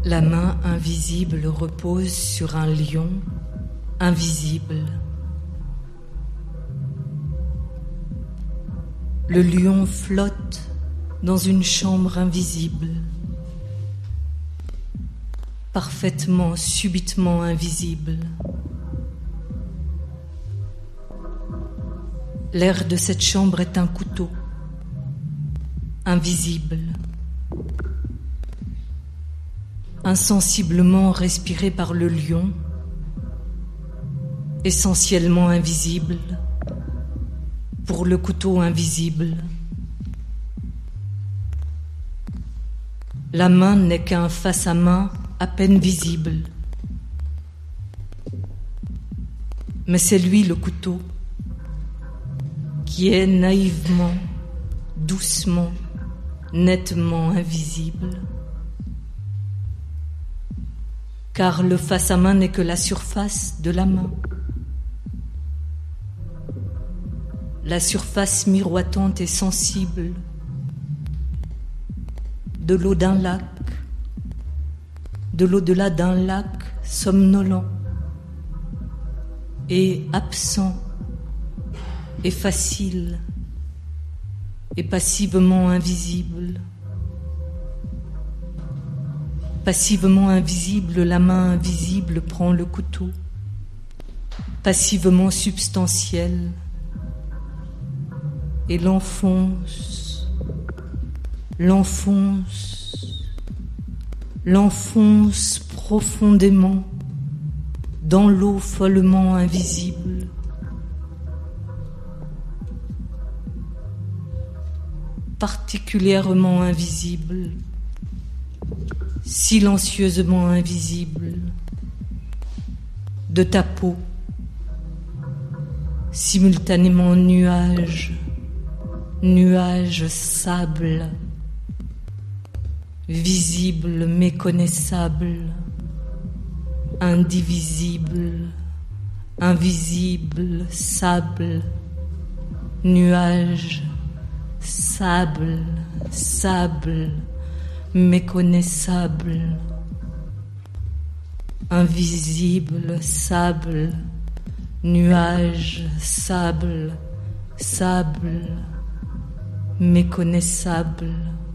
La main invisible repose sur un lion invisible. Le lion flotte dans une chambre invisible, parfaitement, subitement invisible. L'air de cette chambre est un couteau, invisible, insensiblement respiré par le lion, essentiellement invisible, pour le couteau invisible. La main n'est qu'un face à main à peine visible, mais c'est lui le couteau, qui est naïvement, doucement, nettement invisible. Car le face à main n'est que la surface de la main. La surface miroitante et sensible de l'eau d'un lac, de l'au-delà d'un lac somnolent et absent et facile et passivement invisible. Passivement invisible, la main invisible prend le couteau, passivement substantielle, et l'enfonce profondément dans l'eau follement invisible. Particulièrement invisible, silencieusement invisible, de ta peau, simultanément nuage, sable, visible, méconnaissable, indivisible, invisible, sable, nuage, sable, méconnaissable, invisible, sable, nuage, sable, méconnaissable.